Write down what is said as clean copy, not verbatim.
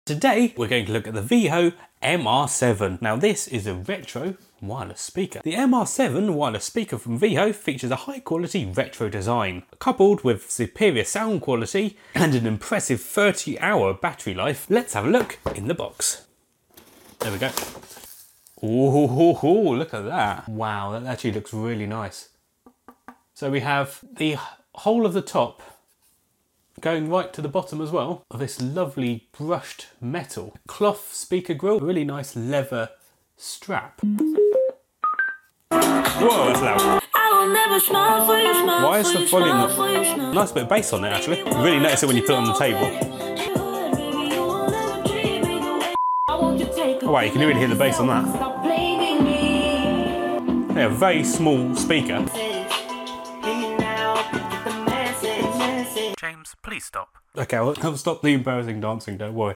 Today we're going to look at the Veho MR7. Now this is a retro wireless speaker. The MR7 wireless speaker from Veho features a high quality retro design, coupled with superior sound quality and an impressive 30-hour battery life. Let's have a look in the box. There we go. Ooh, look at that. Wow, that actually looks really nice. So we have the whole of the top going right to the bottom as well of this lovely brushed metal cloth speaker grille, really nice leather strap. Whoa, that's loud. Why is the volume? Nice bit of bass on it actually. You really notice it when you put it on the table. Oh wow, you can really hear the bass on that. Yeah, very small speaker. James, please stop. Okay, I'll stop the embarrassing dancing, don't worry.